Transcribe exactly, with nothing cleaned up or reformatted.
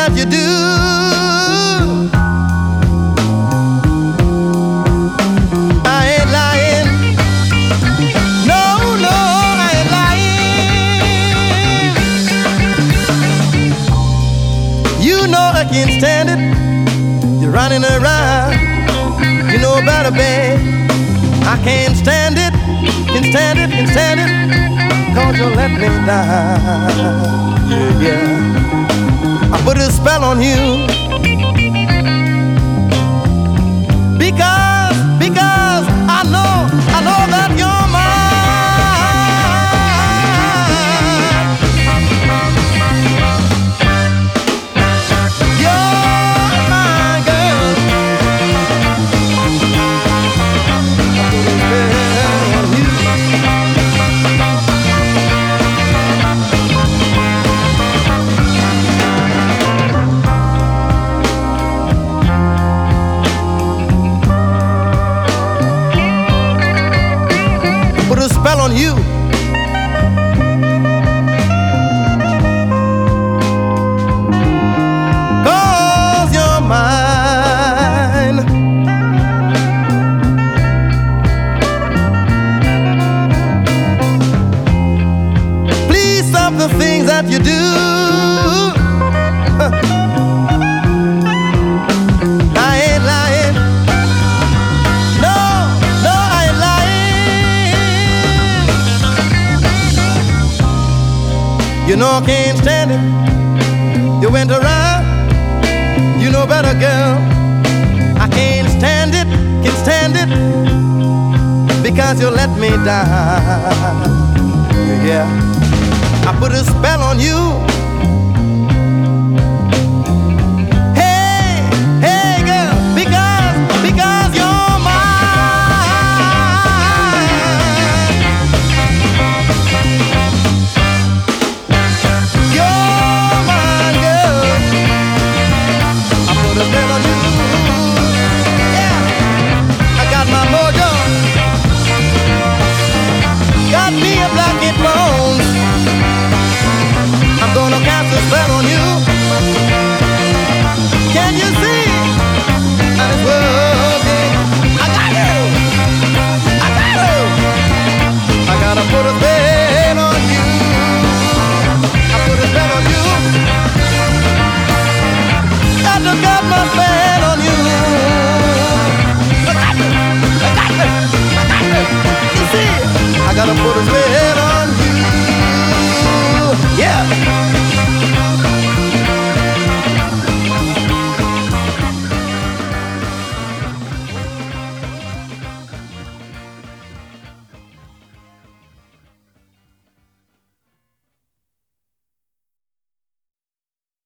that you do. I ain't lying. No, no, I ain't lying. You know I can't stand it. You're running around. You know better, babe. I can't stand it. Can't stand it, can't stand it. 'Cause you let me down. Yeah. I put a spell on you. Because, because I know, I know that you're mine. You're my girl. I put a spell on you. Put a spell on you. Cause you're mine. Please stop the things that you do. I ain't lying. No, no, I ain't lying. You know I can't stand it. You went around. You know better, girl. I can't stand it, can't stand it. Because you let me down. Yeah. I put a spell on you. Hey, hey, girl. Because, because you're mine. You're mine, girl. I put a spell on you. Yeah. I got my mojo. Got me a blanket bones. I'm gonna cast a spell on you. Can you see? And it's working. I got you. I got you. I gotta put a spell on you. I put a spell on you. Got to got my spell on you. I got you. I got you. I got you. You see? I gotta put a spell.